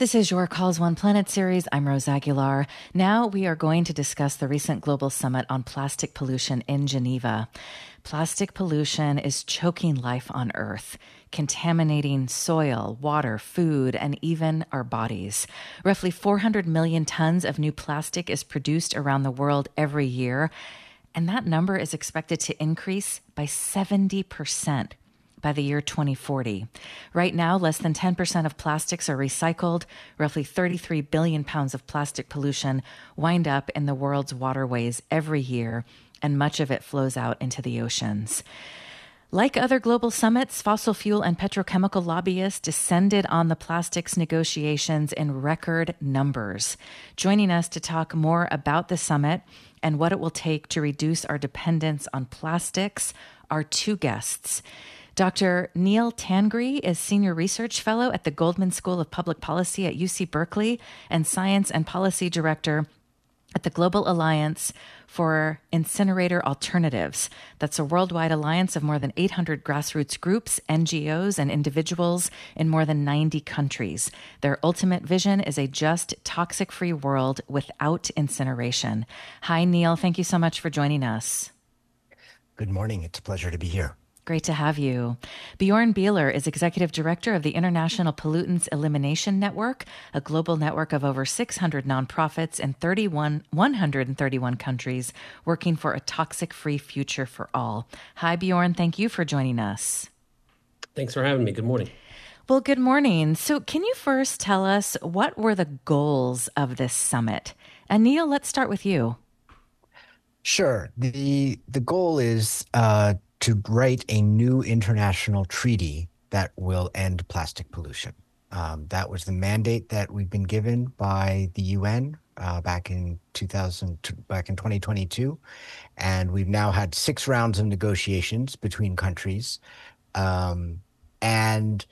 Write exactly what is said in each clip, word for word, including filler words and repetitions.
This is your Calls One Planet series. I'm Rose Aguilar. Now we are going to discuss the recent global summit on plastic pollution in Geneva. Plastic pollution is choking life on Earth, contaminating soil, water, food, and even our bodies. Roughly four hundred million tons of new plastic is produced around the world every year, and that number is expected to increase by seventy percent by the year twenty forty. Right now, less than ten percent of plastics are recycled. Roughly thirty-three billion pounds of plastic pollution wind up in the world's waterways every year, and much of it flows out into the oceans. Like other global summits, fossil fuel and petrochemical lobbyists descended on the plastics negotiations in record numbers. Joining us to talk more about the summit and what it will take to reduce our dependence on plastics are two guests. Doctor Neil Tangri is Senior Research Fellow at the Goldman School of Public Policy at U C Berkeley and Science and Policy Director at the Global Alliance for Incinerator Alternatives. That's a worldwide alliance of more than eight hundred grassroots groups, N G Os, and individuals in more than ninety countries. Their ultimate vision is a just, toxic-free world without incineration. Hi, Neil. Thank you so much for joining us. Good morning. It's a pleasure to be here. Great to have you. Bjorn Bieler is Executive Director of the International Pollutants Elimination Network, a global network of over six hundred nonprofits in thirty-one, one hundred thirty-one countries working for a toxic-free future for all. Hi, Bjorn. Thank you for joining us. Thanks for having me. Good morning. Well, good morning. So can you first tell us what were the goals of this summit? And Neil, let's start with you. Sure. The, the goal is uh, to write a new international treaty that will end plastic pollution. Um, that was the mandate that we've been given by the U N uh, back in two thousand, back in twenty twenty-two, and we've now had six rounds of negotiations between countries. Um, and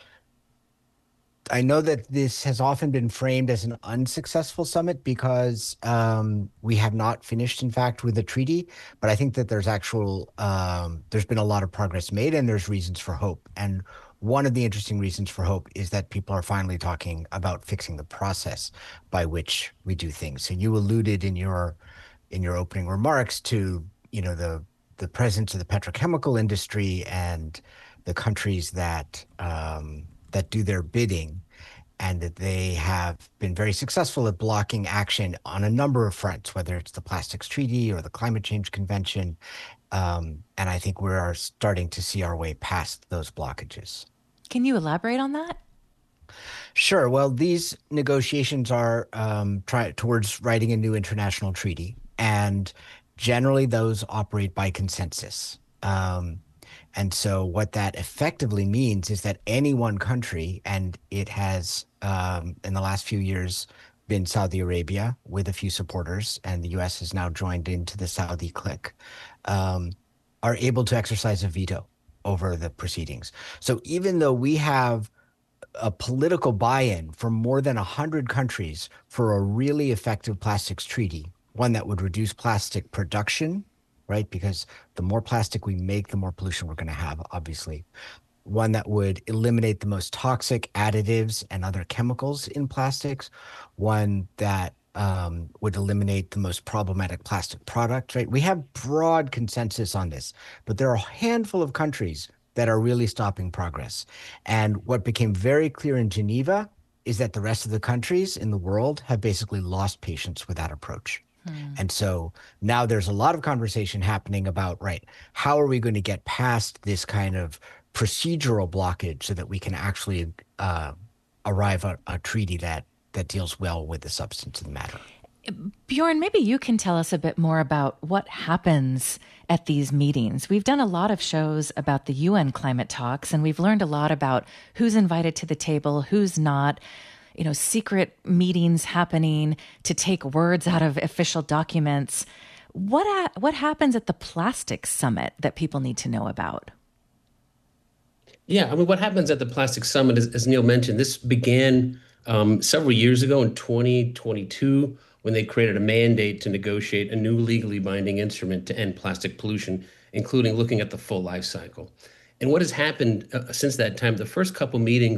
I know that this has often been framed as an unsuccessful summit because um, we have not finished, in fact, with the treaty. But I think that there's actual, um, there's been a lot of progress made, and there's reasons for hope. And one of the interesting reasons for hope is that people are finally talking about fixing the process by which we do things. So you alluded in your in your opening remarks to, you know, the the presence of the petrochemical industry and the countries that um, that do their bidding, and that they have been very successful at blocking action on a number of fronts, whether it's the Plastics Treaty or the Climate Change Convention. Um, and I think we are starting to see our way past those blockages. Can you elaborate on that? Sure. Well, these negotiations are um, try towards writing a new international treaty, and generally those operate by consensus. Um, And so what that effectively means is that any one country, and it has um, in the last few years been Saudi Arabia with a few supporters, and the U S has now joined into the Saudi clique, um, are able to exercise a veto over the proceedings. So even though we have a political buy-in from more than one hundred countries for a really effective plastics treaty, one that would reduce plastic production, right? Because the more plastic we make, the more pollution we're going to have, obviously. One that would eliminate the most toxic additives and other chemicals in plastics. One that um, would eliminate the most problematic plastic products, right? We have broad consensus on this, but there are a handful of countries that are really stopping progress. And what became very clear in Geneva is that the rest of the countries in the world have basically lost patience with that approach. Hmm. And so now there's a lot of conversation happening about, right, how are we going to get past this kind of procedural blockage so that we can actually uh, arrive at a treaty that that deals well with the substance of the matter. Bjorn, maybe you can tell us a bit more about what happens at these meetings. We've done a lot of shows about the U N climate talks, and we've learned a lot about who's invited to the table, who's not. You know, secret meetings happening to take words out of official documents. What ha- what happens at the Plastics Summit that people need to know about? Yeah, I mean, what happens at the Plastics Summit, is, as Neil mentioned, this began um, several years ago in twenty twenty-two when they created a mandate to negotiate a new legally binding instrument to end plastic pollution, including looking at the full life cycle. And what has happened uh, since that time, the first couple meetings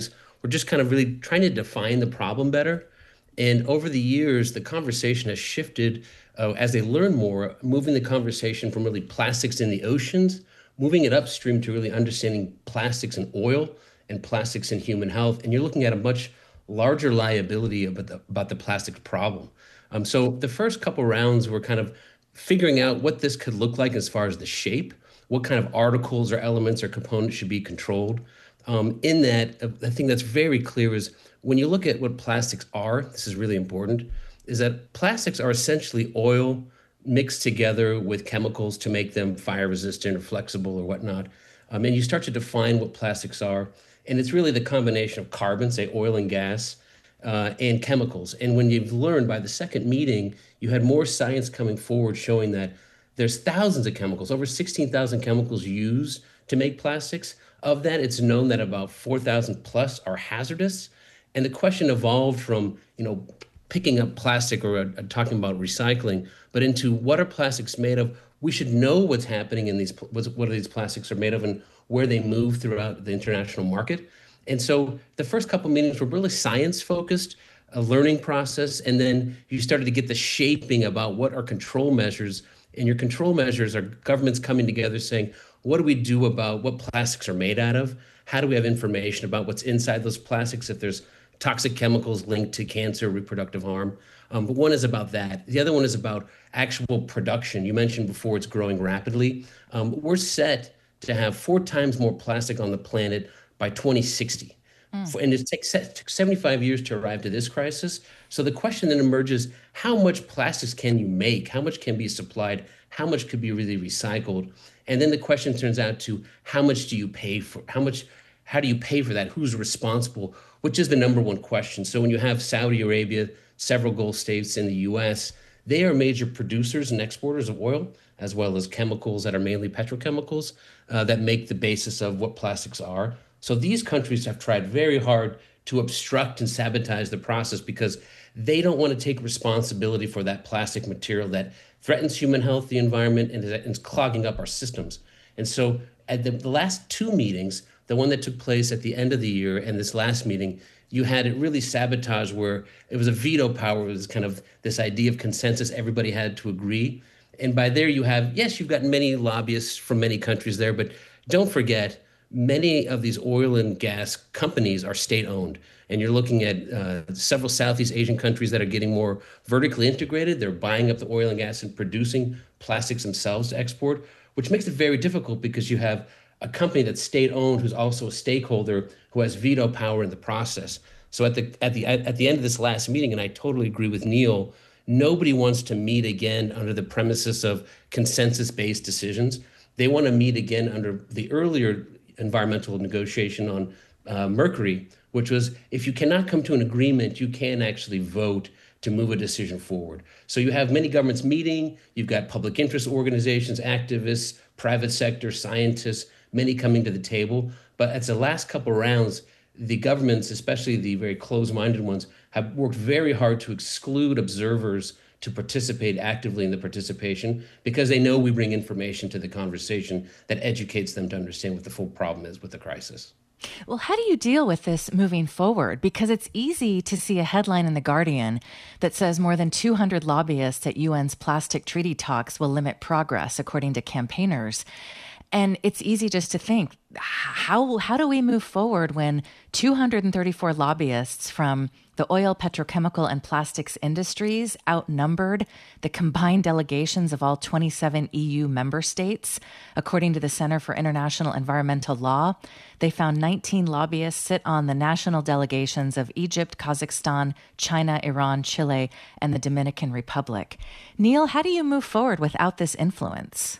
we're just kind of really trying to define the problem better. And over the years, the conversation has shifted uh, as they learn more, moving the conversation from really plastics in the oceans, moving it upstream to really understanding plastics in oil and plastics in human health. And you're looking at a much larger liability about the, about the plastic problem. Um, so the first couple rounds were kind of figuring out what this could look like as far as the shape, what kind of articles or elements or components should be controlled. Um, in that, uh, the thing that's very clear is when you look at what plastics are, this is really important, is that plastics are essentially oil mixed together with chemicals to make them fire resistant or flexible or whatnot. Um, and you start to define what plastics are. And it's really the combination of carbon, say oil and gas, uh, and chemicals. And when you've learned by the second meeting, you had more science coming forward showing that there's thousands of chemicals, over sixteen thousand chemicals used to make plastics. Of that, it's known that about four thousand plus are hazardous. And the question evolved from, you know, picking up plastic or uh, talking about recycling, but into what are plastics made of? We should know what's happening in these, what are these plastics are made of and where they move throughout the international market. And so the first couple meetings were really science focused, a learning process, and then you started to get the shaping about what are control measures. And your control measures are governments coming together saying, what do we do about what plastics are made out of? How do we have information about what's inside those plastics if there's toxic chemicals linked to cancer, reproductive harm? Um, but one is about that. The other one is about actual production. You mentioned before it's growing rapidly. Um, we're set to have four times more plastic on the planet by twenty sixty. Mm. And it takes took seventy-five years to arrive to this crisis. So the question then emerges, how much plastics can you make? How much can be supplied? How much could be really recycled? And then the question turns out to how much do you pay for, how much, how do you pay for that? Who's responsible? Which is the number one question. So when you have Saudi Arabia, several Gulf states in the U S, they are major producers and exporters of oil, as well as chemicals that are mainly petrochemicals uh, that make the basis of what plastics are. So these countries have tried very hard to obstruct and sabotage the process because they don't want to take responsibility for that plastic material that threatens human health, the environment, and is clogging up our systems. And so at the, the last two meetings, the one that took place at the end of the year and this last meeting, you had it really sabotaged where it was a veto power. It was kind of this idea of consensus. Everybody had to agree. And by there you have, yes, you've got many lobbyists from many countries there, but don't forget, many of these oil and gas companies are state-owned. And you're looking at uh, several Southeast Asian countries that are getting more vertically integrated. They're buying up the oil and gas and producing plastics themselves to export, which makes it very difficult because you have a company that's state-owned who's also a stakeholder who has veto power in the process. So at the at the at the end of this last meeting, and I totally agree with Neil, nobody wants to meet again under the premises of consensus-based decisions. They want to meet again under the earlier environmental negotiation on uh, mercury, which was if you cannot come to an agreement, you can actually vote to move a decision forward. So you have many governments meeting, you've got public interest organizations, activists, private sector, scientists, many coming to the table. But at the last couple of rounds, the governments, especially the very closed-minded ones, have worked very hard to exclude observers to participate actively in the participation because they know we bring information to the conversation that educates them to understand what the full problem is with the crisis. Well, how do you deal with this moving forward? Because it's easy to see a headline in The Guardian that says more than two hundred lobbyists at U N's plastic treaty talks will limit progress, according to campaigners. And it's easy just to think, how how do we move forward when two hundred thirty-four lobbyists from the oil, petrochemical, and plastics industries outnumbered the combined delegations of all twenty-seven E U member states? According to the Center for International Environmental Law, they found nineteen lobbyists sit on the national delegations of Egypt, Kazakhstan, China, Iran, Chile, and the Dominican Republic. Neil, how do you move forward without this influence?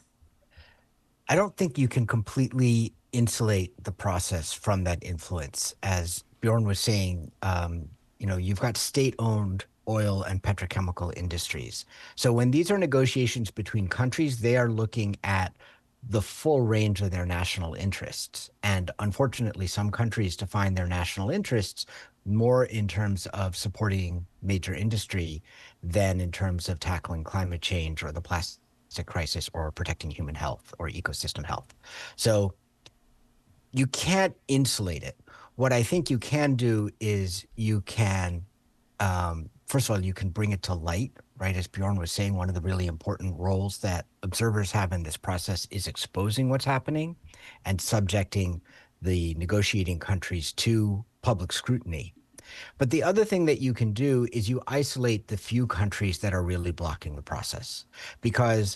I don't think you can completely insulate the process from that influence. As Bjorn was saying, um, you know, you've got state-owned oil and petrochemical industries. So when these are negotiations between countries, they are looking at the full range of their national interests. And unfortunately, some countries define their national interests more in terms of supporting major industry than in terms of tackling climate change or the plastic crisis or protecting human health or ecosystem health. So you can't insulate it. what I think you can do is you can, um, first of all, you can bring it to light, right? As Bjorn was saying, one of the really important roles that observers have in this process is exposing what's happening and subjecting the negotiating countries to public scrutiny. But the other thing that you can do is you isolate the few countries that are really blocking the process. Because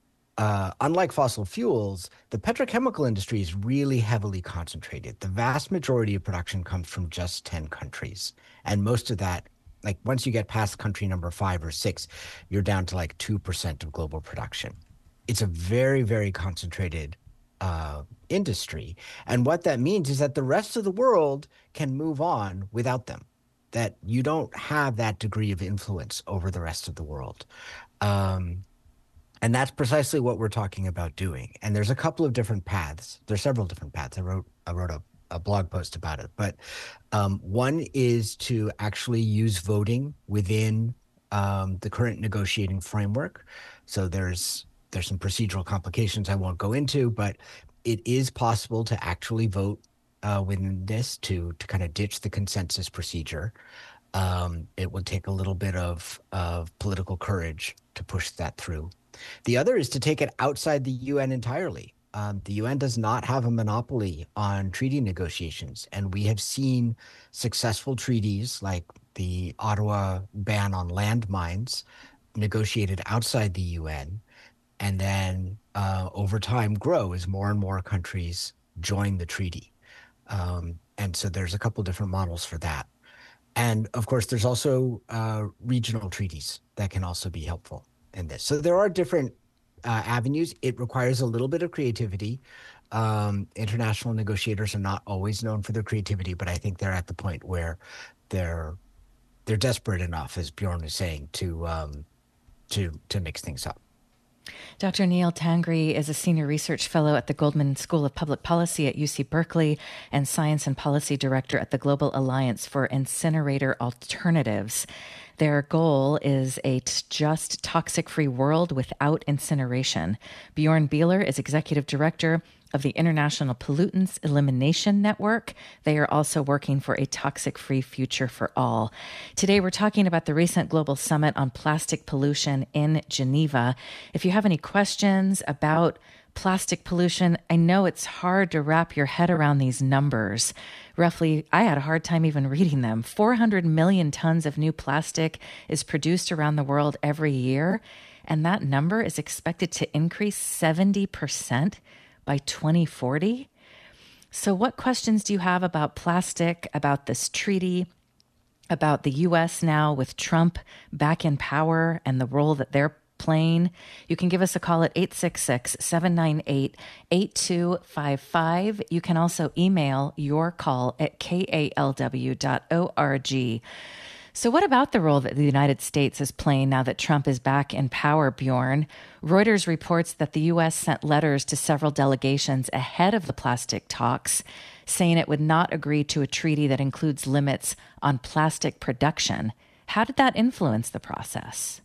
uh, unlike fossil fuels, the petrochemical industry is really heavily concentrated. The vast majority of production comes from just ten countries. And most of that, like once you get past country number five or six, you're down to like two percent of global production. It's a very, very concentrated uh, industry. And what that means is that the rest of the world can move on without them, that you don't have that degree of influence over the rest of the world. Um, and that's precisely what we're talking about doing. And there's a couple of different paths. There's several different paths. I wrote I wrote a, a blog post about it. But um, one is to actually use voting within um, the current negotiating framework. So there's there's some procedural complications I won't go into, but it is possible to actually vote uh, within this to to kind of ditch the consensus procedure. Um, it would take a little bit of of political courage to push that through. The other is to take it outside the U N entirely. Um, the U N does not have a monopoly on treaty negotiations, and we have seen successful treaties like the Ottawa ban on landmines negotiated outside the U N, and then uh, over time grow as more and more countries join the treaty. Um, and so there's a couple different models for that. And of course, there's also uh, regional treaties that can also be helpful in this. So there are different uh, avenues. It requires a little bit of creativity. Um, international negotiators are not always known for their creativity, but I think they're at the point where they're they're desperate enough, as Bjorn was saying, to um, to to mix things up. Doctor Neil Tangri is a senior research fellow at the Goldman School of Public Policy at U C Berkeley and science and policy director at the Global Alliance for Incinerator Alternatives. Their goal is a t- just toxic-free world without incineration. Bjorn Bieler is executive director of the International Pollutants Elimination Network. They are also working for a toxic-free future for all. Today, we're talking about the recent global summit on plastic pollution in Geneva. If you have any questions about plastic pollution, I know it's hard to wrap your head around these numbers. Roughly, I had a hard time even reading them. four hundred million tons of new plastic is produced around the world every year, and that number is expected to increase seventy percent by twenty forty. So what questions do you have about plastic, about this treaty, about the U S now with Trump back in power and the role that they're playing? You can give us a call at eight six six, seven nine eight, eight two five five. You can also email your call at k a l w dot org. So what about the role that the United States is playing now that Trump is back in power, Bjorn? Reuters reports that the U S sent letters to several delegations ahead of the plastic talks, saying it would not agree to a treaty that includes limits on plastic production. How did that influence the process?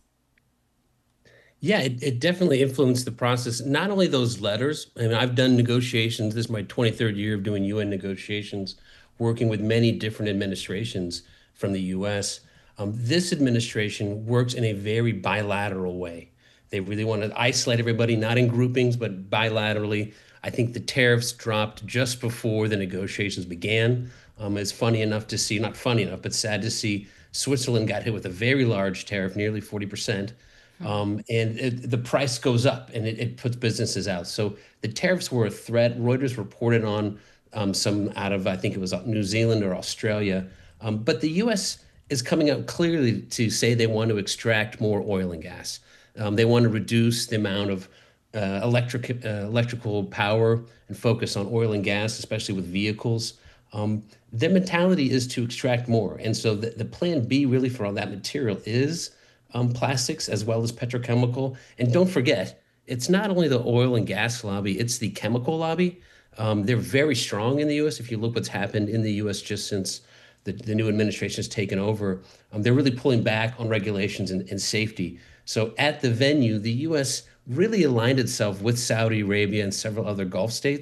Yeah, it, it definitely influenced the process. Not only those letters, I mean, I've done negotiations. This is my twenty-third year of doing U N negotiations, working with many different administrations from the U S. Um, this administration works in a very bilateral way. They really want to isolate everybody, not in groupings, but bilaterally. I think the tariffs dropped just before the negotiations began. Um, it's funny enough to see, not funny enough, but sad to see Switzerland got hit with a very large tariff, nearly forty percent. Um, and it, the price goes up and it, it puts businesses out. So the tariffs were a threat. Reuters reported on um, some out of, I think it was New Zealand or Australia. Um, but the U S is coming out clearly to say they want to extract more oil and gas. Um, they want to reduce the amount of uh, electric, uh, electrical power and focus on oil and gas, especially with vehicles. Um, their mentality is to extract more. And so the, the plan B really for all that material is um, plastics as well as petrochemical. And don't forget, it's not only the oil and gas lobby, it's the chemical lobby. Um, they're very strong in the U S. If you look what's happened in the U S just since the, the new administration has taken over, um, they're really pulling back on regulations and, and safety. So at the venue, the U S really aligned itself with Saudi Arabia and several other Gulf states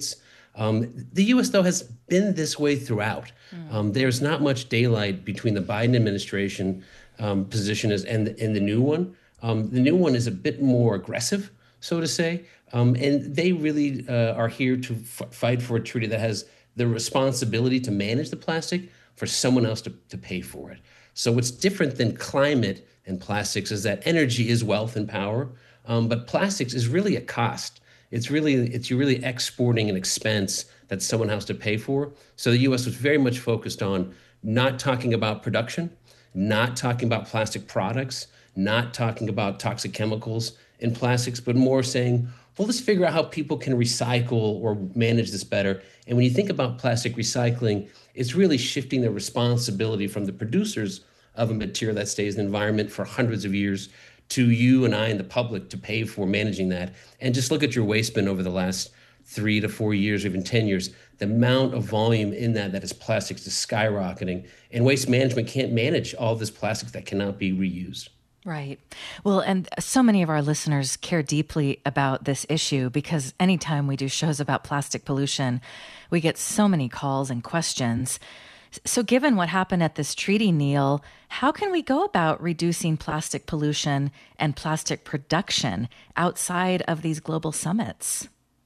Um, the U S, though, has been this way throughout. Mm. Um, there's not much daylight between the Biden administration um, position is, and, and the new one. Um, the new one is a bit more aggressive, so to say. Um, and they really uh, are here to f fight for a treaty that has the responsibility to manage the plastic for someone else to, to pay for it. So what's different than climate and plastics is that energy is wealth and power, um, but plastics is really a cost. It's really, it's you're really exporting an expense that someone has to pay for. So the U S was very much focused on not talking about production, not talking about plastic products, not talking about toxic chemicals in plastics, but more saying, well, let's figure out how people can recycle or manage this better. And when you think about plastic recycling, it's really shifting the responsibility from the producers of a material that stays in the environment for hundreds of years to you and I and the public to pay for managing that. And just look at your waste bin over the last three to four years, or even ten years, the amount of volume in that that is plastics is skyrocketing. And waste management can't manage all this plastics that cannot be reused. Right. Well, and so many of our listeners care deeply about this issue because anytime we do shows about plastic pollution, we get so many calls and questions. So given what happened at this treaty, Neil, how can we go about reducing plastic pollution and plastic production outside of these global summits?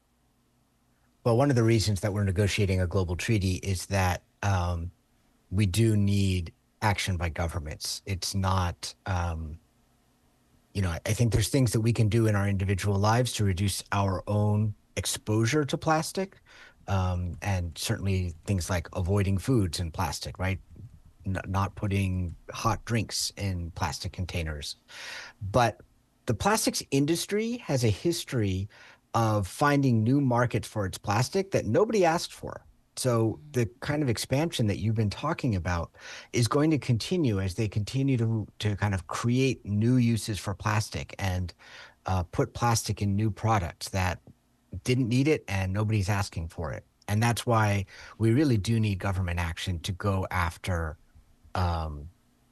Well, one of the reasons that we're negotiating a global treaty is that um, we do need action by governments. It's not, um, you know, I think there's things that we can do in our individual lives to reduce our own exposure to plastic. Um, and certainly things like avoiding foods in plastic, right? N- not putting hot drinks in plastic containers. But the plastics industry has a history of finding new markets for its plastic that nobody asked for. So the kind of expansion that you've been talking about is going to continue as they continue to, to kind of create new uses for plastic and uh, put plastic in new products that didn't need it and nobody's asking for it. And that's why we really do need government action to go after um,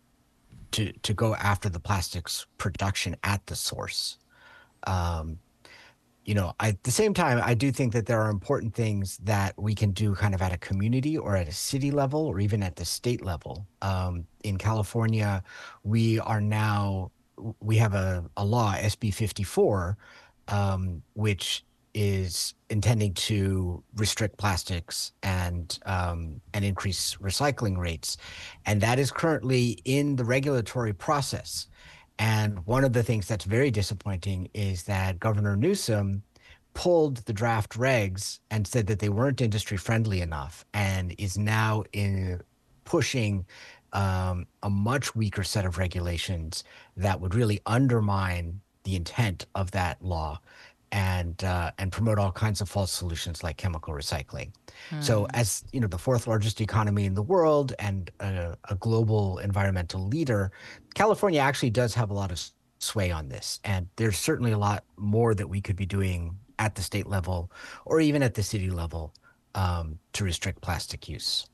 to to go after the plastics production at the source. Um, you know, I, at the same time, I do think that there are important things that we can do kind of at a community or at a city level or even at the state level. Um, in California, we are now, we have a, a law, S B fifty-four, um, which is intending to restrict plastics and um, and increase recycling rates. And that is currently in the regulatory process. And one of the things that's very disappointing is that Governor Newsom pulled the draft regs and said that they weren't industry friendly enough and is now in pushing um, a much weaker set of regulations that would really undermine the intent of that law and uh, and promote all kinds of false solutions like chemical recycling. Mm. So as you know, the fourth largest economy in the world and a, a global environmental leader, California actually does have a lot of sway on this. And there's certainly a lot more that we could be doing at the state level or even at the city level um, to restrict plastic use.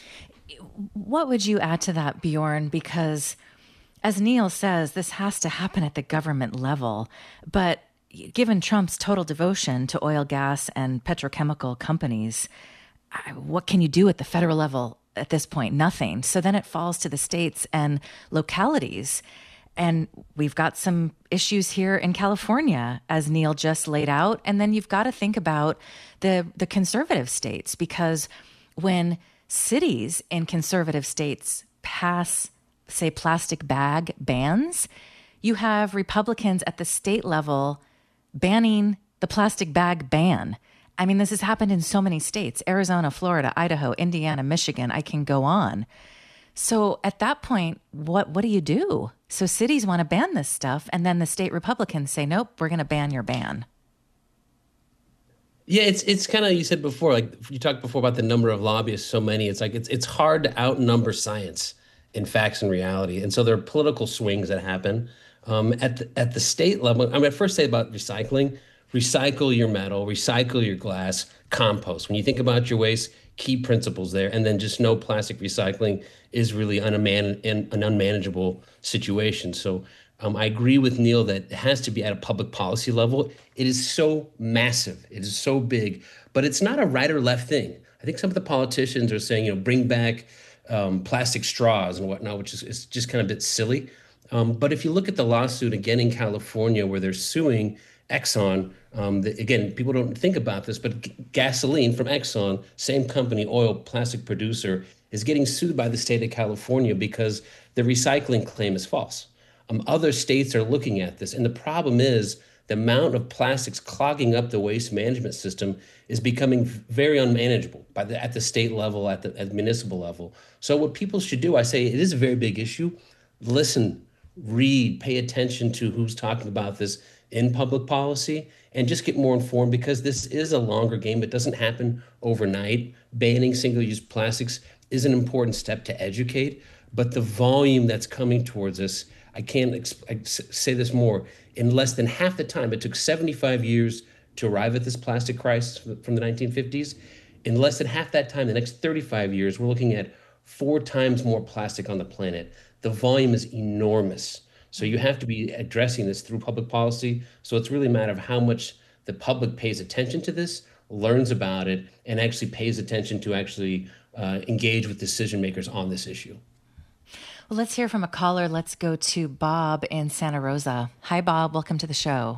What would you add to that, Bjorn? Because as Neil says, this has to happen at the government level. But given Trump's total devotion to oil, gas, and petrochemical companies, what can you do at the federal level at this point? Nothing. So then it falls to the states and localities. And we've got some issues here in California, as Neil just laid out. And then you've got to think about the, the conservative states, because when cities in conservative states pass, say, plastic bag bans, you have Republicans at the state level banning the plastic bag ban. I mean, this has happened in so many states: Arizona, Florida, Idaho, Indiana, Michigan. I can go on. So at that point, what what do you do? So cities want to ban this stuff, and then the state Republicans say, nope, we're going to ban your ban. Yeah, it's it's kind of, you said before, like you talked before about the number of lobbyists, so many. It's like it's it's hard to outnumber science in facts and reality. And so there are political swings that happen. Um, at the, at the state level, I'm going to first say about recycling. Recycle your metal, recycle your glass, compost. When you think about your waste, key principles there. And then just know plastic recycling is really unman an, an unmanageable situation. So um, I agree with Neil that it has to be at a public policy level. It is so massive, it is so big, but it's not a right or left thing. I think some of the politicians are saying, you know, bring back um, plastic straws and whatnot, which is, is just kind of a bit silly. Um, but if you look at the lawsuit again in California, where they're suing Exxon, um, the, again, people don't think about this, but g- gasoline from Exxon, same company, oil, plastic producer, is getting sued by the state of California because the recycling claim is false. Um, other states are looking at this, and the problem is the amount of plastics clogging up the waste management system is becoming very unmanageable by the, at the state level, at the, at the municipal level. So what people should do, I say it is a very big issue. Listen, read, pay attention to who's talking about this in public policy, and just get more informed because this is a longer game. It doesn't happen overnight. Banning single-use plastics is an important step to educate, but the volume that's coming towards us, I can't exp- I s- say this more, in less than half the time, it took seventy-five years to arrive at this plastic crisis from the nineteen fifties. In less than half that time, the next thirty-five years, we're looking at four times more plastic on the planet. The volume is enormous. So you have to be addressing this through public policy. So it's really a matter of how much the public pays attention to this, learns about it, and actually pays attention to actually uh, engage with decision makers on this issue. Well, let's hear from a caller. Let's go to Bob in Santa Rosa. Hi, Bob. Welcome to the show.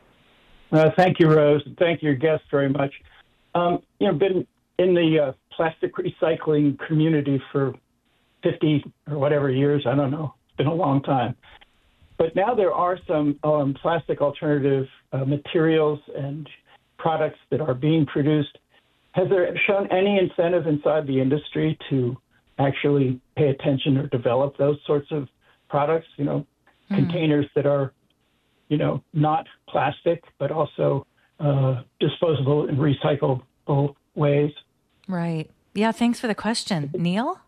Uh, thank you, Rose. And thank your guest very much. Um, you know, been in the uh, plastic recycling community for fifty or whatever years. I don't know. It's been a long time. But now there are some um, plastic alternative uh, materials and products that are being produced. Has there shown any incentive inside the industry to actually pay attention or develop those sorts of products, you know, mm. containers that are, you know, not plastic, but also uh, disposable and recyclable ways? Right. Yeah, thanks for the question. Neil?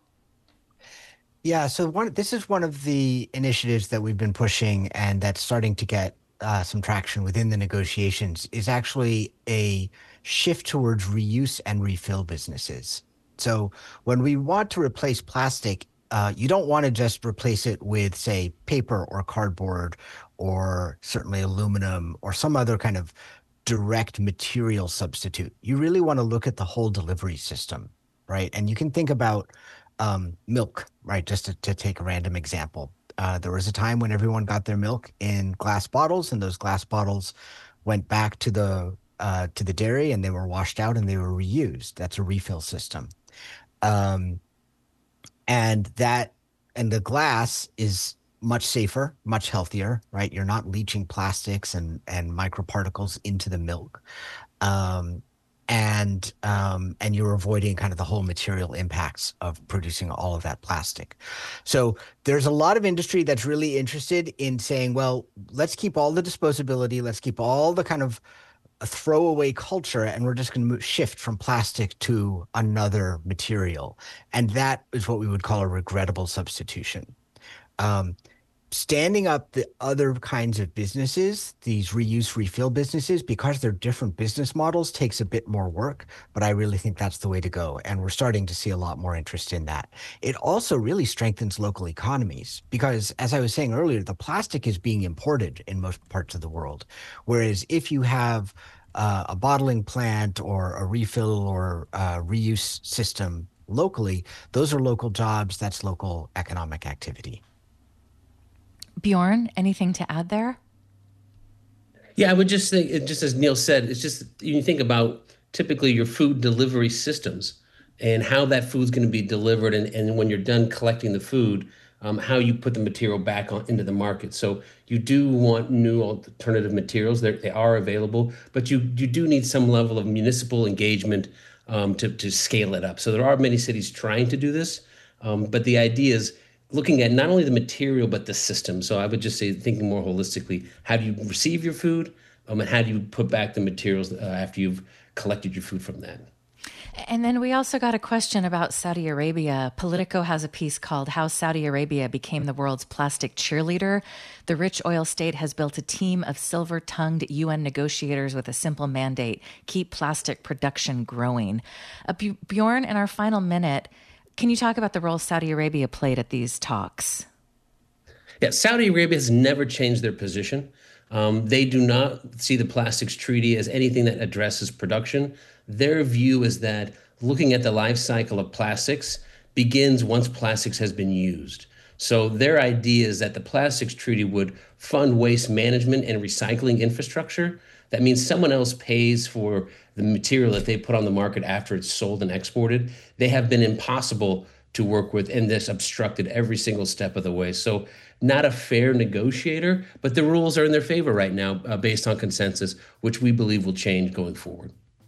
Yeah, so one this is one of the initiatives that we've been pushing and that's starting to get uh, some traction within the negotiations is actually a shift towards reuse and refill businesses. So when we want to replace plastic, uh, you don't want to just replace it with, say, paper or cardboard or certainly aluminum or some other kind of direct material substitute. You really want to look at the whole delivery system, right? And you can think about um, milk, right? Just to, to take a random example. Uh, there was a time when everyone got their milk in glass bottles, and those glass bottles went back to the uh, to the dairy, and they were washed out and they were reused. That's a refill system. Um, and that, and the glass is much safer, much healthier, right? You're not leaching plastics and, and microparticles into the milk. Um, and, um, and you're avoiding kind of the whole material impacts of producing all of that plastic. So there's a lot of industry that's really interested in saying, well, let's keep all the disposability, let's keep all the kind of a throwaway culture, and we're just going to shift from plastic to another material. And that is what we would call a regrettable substitution. Um, standing up the other kinds of businesses, these reuse, refill businesses, because they're different business models, takes a bit more work, but I really think that's the way to go. And we're starting to see a lot more interest in that. It also really strengthens local economies because, as I was saying earlier, the plastic is being imported in most parts of the world. Whereas if you have uh, a bottling plant or a refill or a reuse system locally, those are local jobs, that's local economic activity. Bjorn, anything to add there? Yeah, I would just think, just as Neil said, it's just you think about typically your food delivery systems and how that food's going to be delivered, and, and when you're done collecting the food, um, how you put the material back on into the market. So you do want new alternative materials. They're, they are available, but you you do need some level of municipal engagement um, to to scale it up. So there are many cities trying to do this, um, but the idea is looking at not only the material, but the system. So I would just say thinking more holistically, how do you receive your food? Um, and how do you put back the materials uh, after you've collected your food from that? And then we also got a question about Saudi Arabia. Politico has a piece called How Saudi Arabia Became the World's Plastic Cheerleader. The rich oil state has built a team of silver-tongued U N negotiators with a simple mandate: keep plastic production growing. Uh, B- Bjorn, in our final minute, can you talk about the role Saudi Arabia played at these talks? Yeah, Saudi Arabia has never changed their position. Um, they do not see the plastics treaty as anything that addresses production. Their view is that looking at the life cycle of plastics begins once plastics has been used. So their idea is that the plastics treaty would fund waste management and recycling infrastructure. That means someone else pays for the material that they put on the market after it's sold and exported. They have been impossible to work with, and this obstructed every single step of the way. So not a fair negotiator, but the rules are in their favor right now uh, based on consensus, which we believe will change going forward.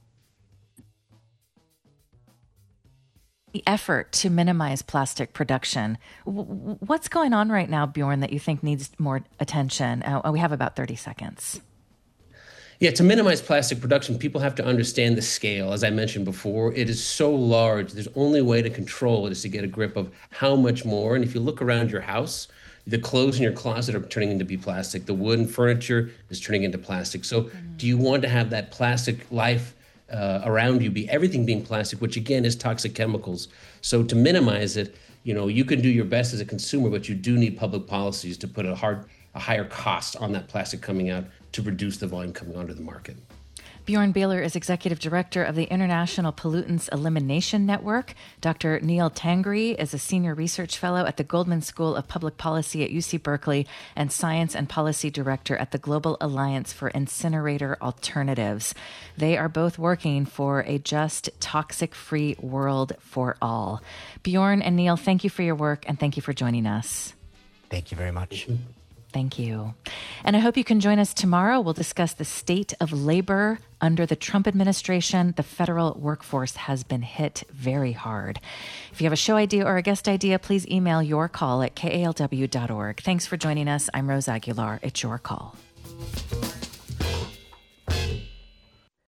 The effort to minimize plastic production. W- what's going on right now, Bjorn, that you think needs more attention? Uh, we have about thirty seconds. Yeah, to minimize plastic production, people have to understand the scale. As I mentioned before, it is so large. There's only way to control it is to get a grip of how much more. And if you look around your house, the clothes in your closet are turning into be plastic. The wooden furniture is turning into plastic. So mm-hmm. do you want to have that plastic life uh, around you be everything being plastic, which again is toxic chemicals? So to minimize it, you know, you can do your best as a consumer, but you do need public policies to put a hard, a higher cost on that plastic coming out to reduce the volume coming onto the market. Bjorn Behler is Executive Director of the International Pollutants Elimination Network. Doctor Neil Tangri is a Senior Research Fellow at the Goldman School of Public Policy at U C Berkeley and Science and Policy Director at the Global Alliance for Incinerator Alternatives. They are both working for a just, toxic-free world for all. Bjorn and Neil, thank you for your work, and thank you for joining us. Thank you very much. Thank you. And I hope you can join us tomorrow. We'll discuss the state of labor under the Trump administration. The federal workforce has been hit very hard. If you have a show idea or a guest idea, please email your call at K A L W dot org. Thanks for joining us. I'm Rose Aguilar. It's your call.